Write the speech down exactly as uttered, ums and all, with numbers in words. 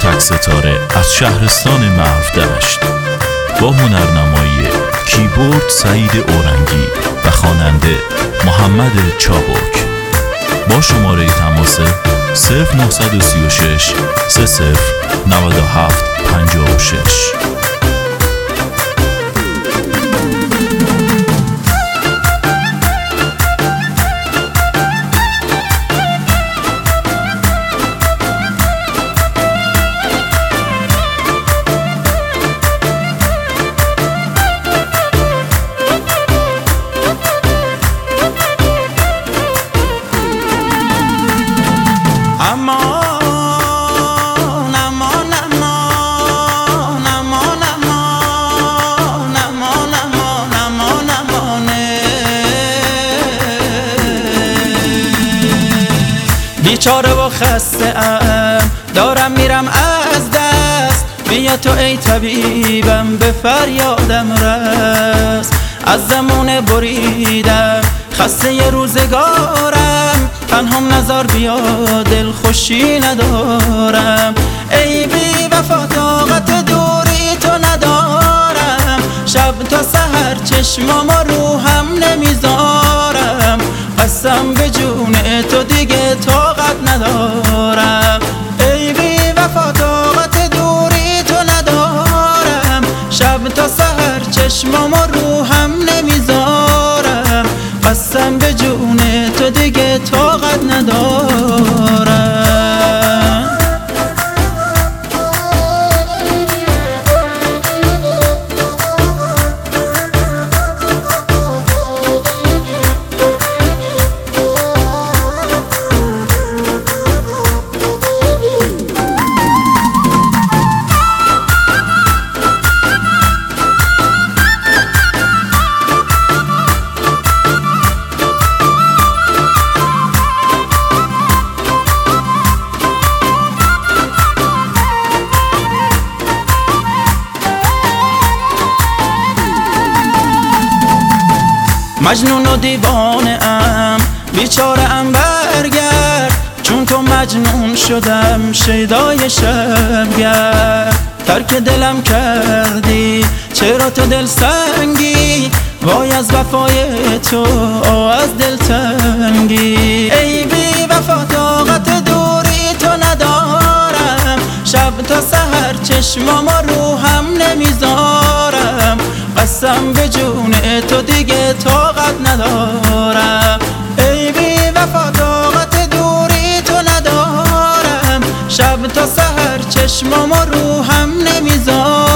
تک ستاره از شهرستان مرو دشت با هنرنمایی کیبورد سعید اورنگی و خواننده محمد چابک با شماره تماس صفر نه سه شش سه صفر نه هفت پنج شش. بیچاره و خسته ام دارم میرم از دست، بیا تو ای طبیبم به فریادم رس. از زمونه بریدم خسته ی روزگارم، تنهام نزار بیا دل خوشی ندارم. ای بی وفا طاقت دوری تو ندارم، شب تا سحر چشمام روحم نمیذارم. قسم به جون تو دیگه طاقت ندارم. ای بی وفا طاقت دوری تو ندارم، شب تا سحر چشمام روحم نمیذارم. قسم به جون تو دیگه طاقت ندارم. مجنون و دیوانه ام بیچاره ام برگرد، چون تو مجنون شدم شیدای شبگرد. ترک دلم کردی چرا تو دل سنگی، وای از وفای تو از دل تنگی. ای بی وفا طاقت دوری تو ندارم، شب تا سحر چشمام روحم نمیذارم. قسم به جون تو دیگه طاقت ندارم. ای بی وفا طاقت دوری تو ندارم، شب تا سحر چشمام روحم نمیذارم.